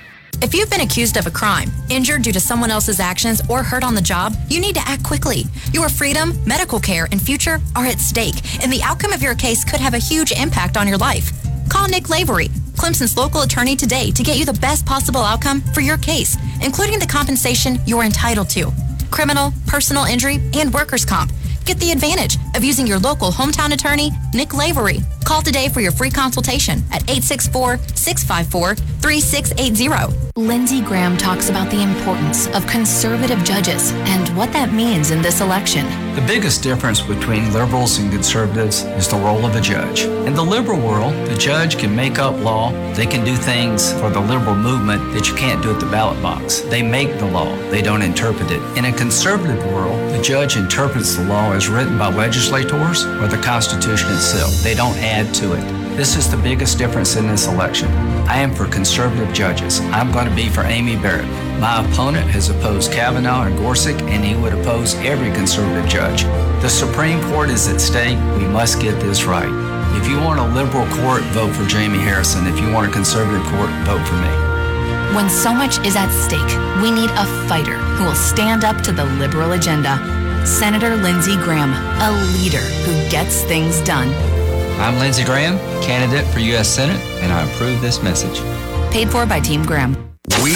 If you've been accused of a crime, injured due to someone else's actions, or hurt on the job, you need to act quickly. Your freedom, medical care, and future are at stake, and the outcome of your case could have a huge impact on your life. Call Nick Lavery, Clemson's local attorney, today to get you the best possible outcome for your case, including the compensation you're entitled to. Criminal, personal injury, and workers' comp. Get the advantage of using your local hometown attorney, Nick Lavery. Call today for your free consultation at eight six four, six five four, three six eight zero. Lindsey Graham talks about the importance of conservative judges and what that means in this election. The biggest difference between liberals and conservatives is the role of a judge. In the liberal world, the judge can make up law. They can do things for the liberal movement that you can't do at the ballot box. They make the law. They don't interpret it. In a conservative world, the judge interprets the law as written by legislators or the Constitution itself. They don't add to it. This is the biggest difference in this election. I am for conservative judges. I'm going to be for Amy Barrett. My opponent has opposed Kavanaugh and Gorsuch, and he would oppose every conservative judge. The Supreme Court is at stake. We must get this right. If you want a liberal court, vote for Jamie Harrison. If you want a conservative court, vote for me. When so much is at stake, we need a fighter who will stand up to the liberal agenda. Senator Lindsey Graham, a leader who gets things done. I'm Lindsey Graham, candidate for U S Senate, and I approve this message. Paid for by Team Graham. We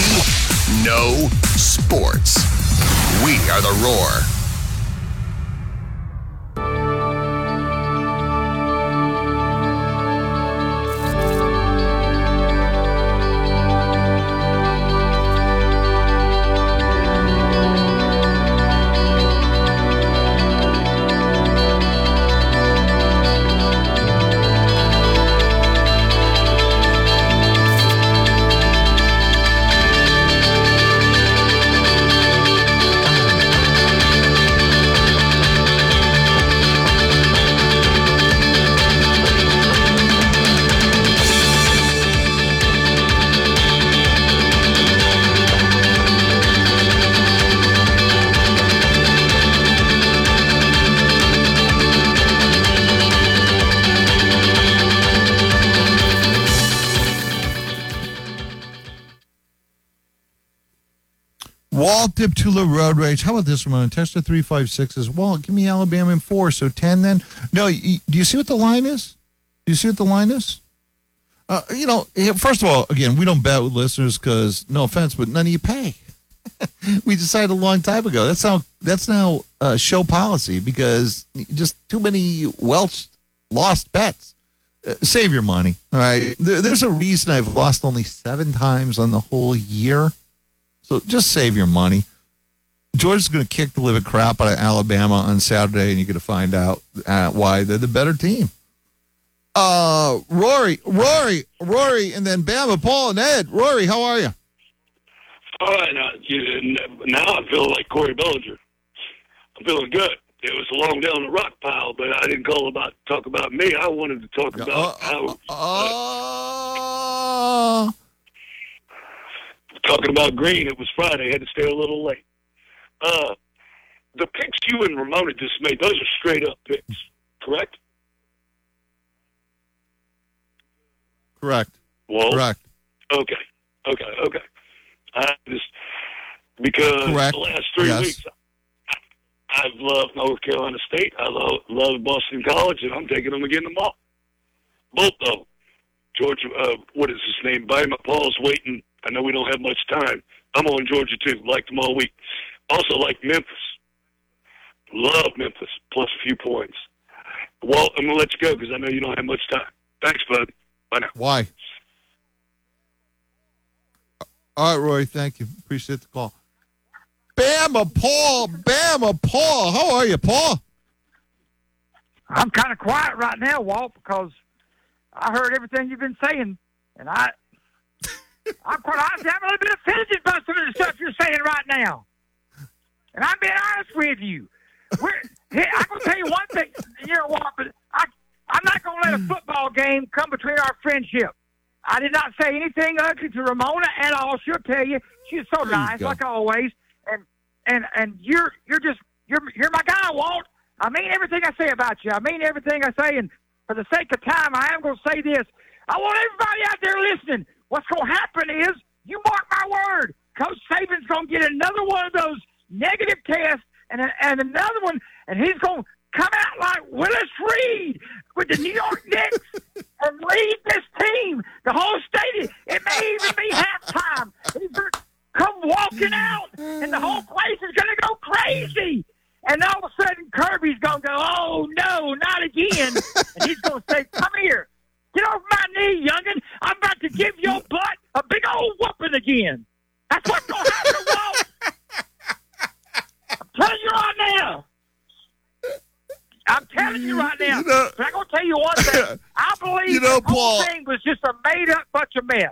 know sports. We are the Roar. Walt Diptula Road Rage. How about this, Ramon? Text to three five six says, Walt, give me Alabama in four. So ten then? No, y- do you see what the line is? Do you see what the line is? Uh, you know, first of all, again, we don't bet with listeners because, no offense, but none of you pay. We decided a long time ago. That's now that's now uh, show policy because just too many Welch lost bets. Uh, save your money, all right? There, there's a reason I've lost only seven times on the whole year. So just save your money. Georgia's going to kick the living crap out of Alabama on Saturday, and you're going to find out uh, why they're the better team. Uh, Rory, Rory, Rory, and then Bama, Paul, and Ed. Rory, how are you? All right, now, you, now I feel like Corey Bellinger. I'm feeling good. It was a long day on the rock pile, but I didn't call about talk about me. I wanted to talk about uh, how. Uh, uh, talking about Green, it was Friday. I had to stay a little late. Uh, the picks you and Ramona just made, those are straight up picks, correct? Correct. Well, correct. Okay. Okay. Okay. I just because correct. the last three yes. weeks, I, I've loved North Carolina State. I love love Boston College, and I'm taking them again tomorrow. Both of them. Georgia. Uh, what is his name? Bama. Paul's waiting. I know we don't have much time. I'm on Georgia too. Liked them all week. Also like Memphis. Love Memphis. Plus a few points. Well, I'm gonna let you go because I know you don't have much time. Thanks, bud. Bye now. Why? All right, Roy, thank you. Appreciate the call. Bama Paul, Bama Paul. How are you, Paul? I'm kind of quiet right now, Walt, because I heard everything you've been saying, and I, I'm quite honestly, I'm a little bit offended by some of the stuff you're saying right now. And I'm being honest with you. We're, hey, I'm going to tell you one thing, you know, Walt, but I, I'm not going to let a football game come between our friendship. I did not say anything ugly to Ramona at all. She'll tell you. She's so nice, like always. And and and you're you're just you're you're my guy, Walt. I mean everything I say about you. I mean everything I say. And for the sake of time, I am going to say this. I want everybody out there listening. What's going to happen is, you mark my word, Coach Saban's going to get another one of those negative tests, and and another one, and he's going to come out like Willis Reed with the New York Knicks and lead this team. The whole stadium. It may even be halftime. He's going to come walking out, and the whole place is going to go crazy. And all of a sudden, Kirby's going to go, oh, no, not again. And he's going to say, come here. Get off my knee, youngin'. I'm about to give your butt a big old whooping again. That's what's going to happen, Walt. I'm telling you right now. I'm telling you right now. You know, but I'm going to tell you one thing. I believe you know, the whole Paul, thing was just a made-up bunch of mess.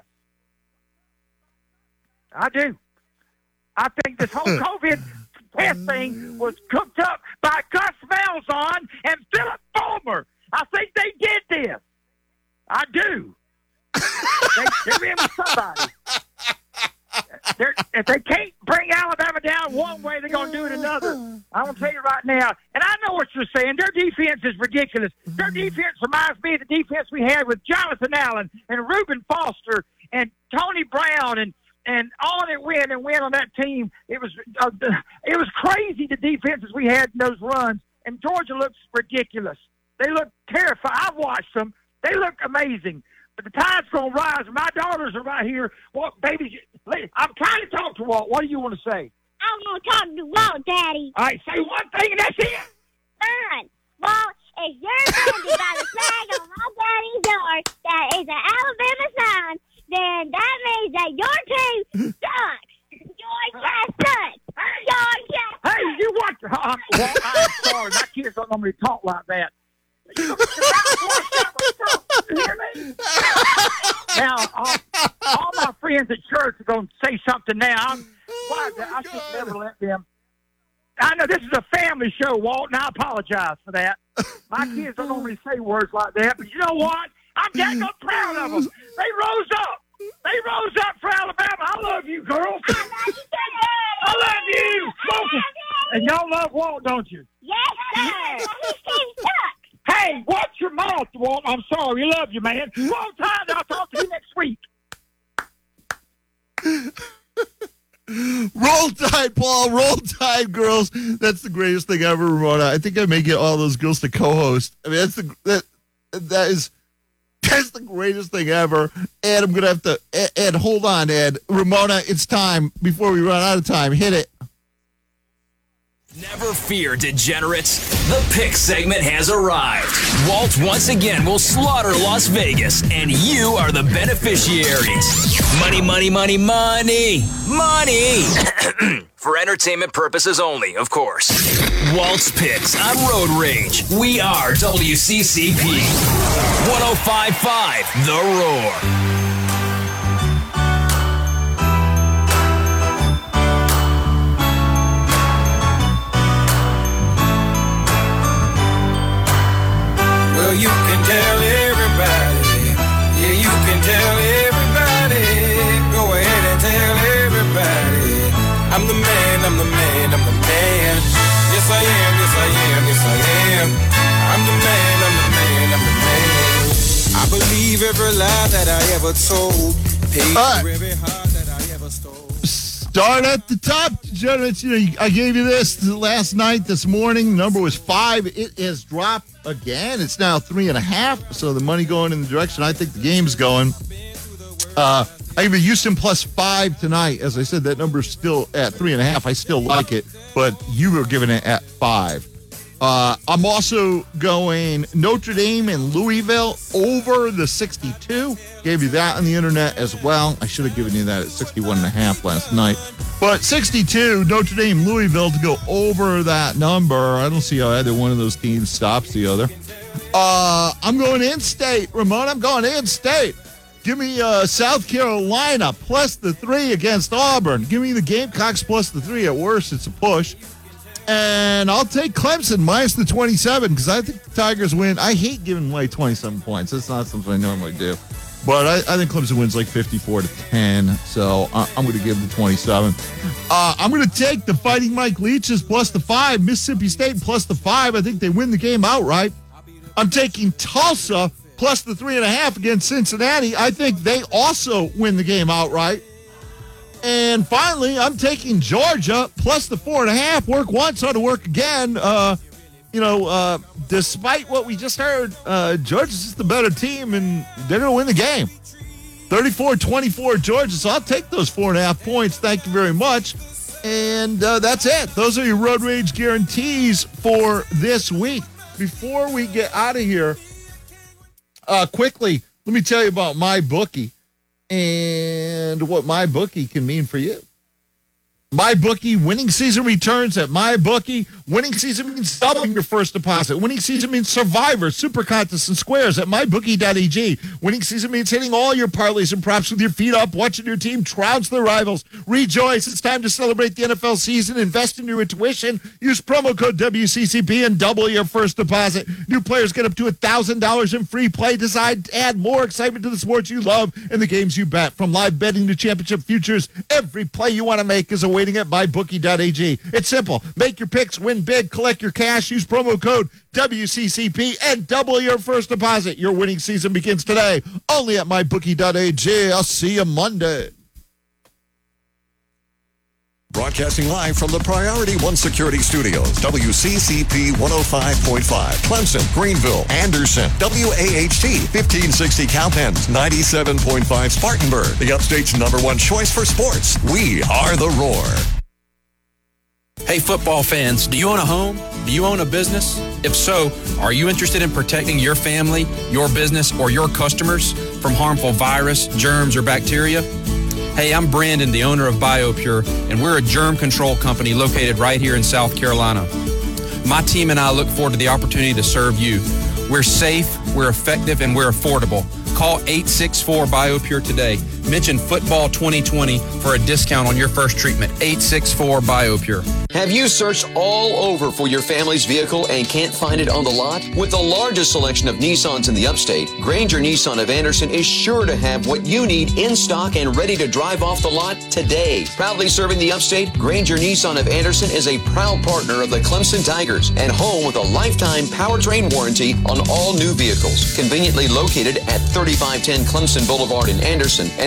I do. I think this whole COVID test thing was cooked up by Gus Malzahn and Philip Fulmer. I think they did this. I do. they, they're in with somebody. They're, if they can't bring Alabama down one way, they're going to do it another. I'm going to tell you right now, and I know what you're saying. Their defense is ridiculous. Their defense reminds me of the defense we had with Jonathan Allen and Reuben Foster and Tony Brown and and on it went and went on that team. It was uh, it was crazy, the defenses we had in those runs. And Georgia looks ridiculous. They look terrified. I've watched them. They look amazing. But the tide's going to rise. My daughters are right here. Walt, baby, I'm trying to talk to Walt. What do you want to say? I'm going to talk to Walt, Daddy. All right, say one thing and that's it. Fine. Walt, if you're offended by the flag on my daddy's door that is an Alabama sign, then that means that your team sucks. Your guy sucks. Your guy sucks. Hey, you watch. Uh, Walt, I'm sorry. My kids don't want me to talk like that. You hear me? Now, all, all my friends at church are going to say something now. I'm, why, I should never let them. I know this is a family show, Walt, and I apologize for that. My kids don't normally say words like that, but you know what? I'm getting proud of them. They rose up. They rose up for Alabama. I love you, girls. I love you, I love you. And y'all love Walt, don't you? Yes, sir. His team sucks. Hey, watch your mouth, Walt. I'm sorry. We love you, man. Long time. I'll talk to you next week. Roll Tide, Paul. Roll Tide, girls. That's the greatest thing ever, Ramona. I think I may get all those girls to co-host. I mean, that's the that that is that's the greatest thing ever. And I'm gonna have to. Ed, Ed, hold on, Ed. Ramona, it's time before we run out of time. Hit it. Never fear, degenerates. The pick segment has arrived. Walt once again will slaughter Las Vegas, and you are the beneficiaries. Money, money, money, money, money. For entertainment purposes only, of course. Walt's Picks on Road Rage. We are W C C P. one oh five point five, The Roar. Well, you can tell everybody. Yeah, you can tell everybody. Go ahead and tell everybody. I'm the man, I'm the man, I'm the man. Yes, I am, yes, I am, yes, I am. I'm the man, I'm the man, I'm the man. I believe every lie that I ever told. Paid All right. for every heart that I ever stole. Start at the top, degenerates. You know, I gave you this last night, this morning. The number was five. It has dropped again. It's now three and a half. So the money going in the direction I think the game's going. Uh, I gave you Houston plus five tonight. As I said, that number's still at three and a half. I still like it, but you were giving it at five. Uh, I'm also going Notre Dame and Louisville over the sixty-two. Gave you that on the internet as well. I should have given you that at sixty-one and a half last night. But sixty-two, Notre Dame, Louisville to go over that number. I don't see how either one of those teams stops the other. Uh, I'm going in-state, Ramon. I'm going in-state. Give me uh, South Carolina plus the three against Auburn. Give me the Gamecocks plus the three. At worst, it's a push. And I'll take Clemson minus the twenty-seven because I think the Tigers win. I hate giving away twenty-seven points. That's not something I normally do. But I, I think Clemson wins like fifty-four to ten. So uh, I'm going to give the twenty-seven. Uh, I'm going to take the Fighting Mike Leaches plus the five. Mississippi State plus the five. I think they win the game outright. I'm taking Tulsa plus the three and a half against Cincinnati. I think they also win the game outright. And finally, I'm taking Georgia plus the four and a half. Work once, ought to work again. Uh, you know, uh, despite what we just heard, uh, Georgia's just the better team, and they're going to win the game. thirty-four twenty-four Georgia. So I'll take those four and a half points. Thank you very much. And uh, that's it. Those are your Road Rage guarantees for this week. Before we get out of here, uh, quickly, let me tell you about MyBookie and what MyBookie can mean for you. MyBookie, winning season returns at MyBookie. Winning season means doubling your first deposit. Winning season means Survivor, Super Contests, and Squares at my bookie dot a g. Winning season means hitting all your parlays and props with your feet up, watching your team trounce their rivals. Rejoice, it's time to celebrate the N F L season. Invest in your tuition. Use promo code W C C P and double your first deposit. New players get up to one thousand dollars in free play. Decide to add more excitement to the sports you love and the games you bet. From live betting to championship futures, every play you want to make is awaiting at my bookie dot a g. It's simple. Make your picks, win big, collect your cash, use promo code W C C P, and double your first deposit. Your winning season begins today, only at my bookie dot a g. I'll see you Monday. Broadcasting live from the Priority One Security Studios, W C C P one oh five point five, Clemson, Greenville, Anderson, W A H T, fifteen sixty Cowpens, ninety-seven point five Spartanburg, the Upstate's number one choice for sports. We are the Roar. Hey, football fans, do you own a home? Do you own a business? If so, are you interested in protecting your family, your business, or your customers from harmful virus, germs, or bacteria? Hey, I'm Brandon, the owner of BioPure, and we're a germ control company located right here in South Carolina. My team and I look forward to the opportunity to serve you. We're safe, we're effective, and we're affordable. Call eight six four BioPure today. Mention Football twenty twenty for a discount on your first treatment. eight six four BioPure. Have you searched all over for your family's vehicle and can't find it on the lot? With the largest selection of Nissans in the upstate, Granger Nissan of Anderson is sure to have what you need in stock and ready to drive off the lot today. Proudly serving the upstate, Granger Nissan of Anderson is a proud partner of the Clemson Tigers and home with a lifetime powertrain warranty on all new vehicles. Conveniently located at thirty-five ten Clemson Boulevard in Anderson and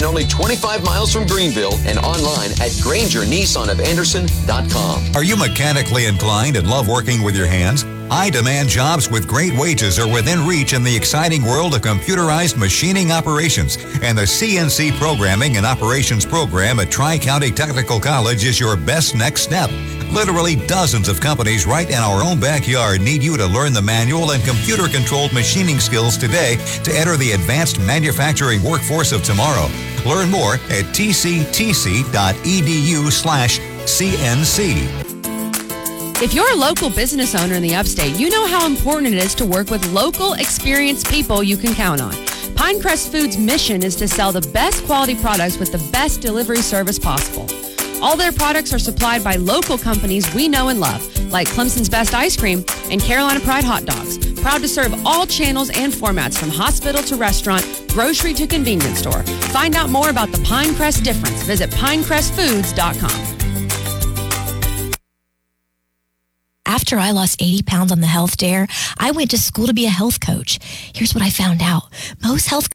only twenty-five miles from Greenville and online at Granger Nissan of Anderson dot com. Are you mechanically inclined and love working with your hands? High-demand jobs with great wages are within reach in the exciting world of computerized machining operations. And the C N C Programming and Operations program at Tri-County Technical College is your best next step. Literally dozens of companies right in our own backyard need you to learn the manual and computer-controlled machining skills today to enter the advanced manufacturing workforce of tomorrow. Learn more at t c t c dot e d u slash C N C. If you're a local business owner in the upstate, you know how important it is to work with local, experienced people you can count on. Pinecrest Foods' mission is to sell the best quality products with the best delivery service possible. All their products are supplied by local companies we know and love, like Clemson's Best Ice Cream and Carolina Pride Hot Dogs. Proud to serve all channels and formats, from hospital to restaurant, grocery to convenience store. Find out more about the Pinecrest difference. Visit pinecrest foods dot com. After I lost eighty pounds on the health dare, I went to school to be a health coach. Here's what I found out. Most health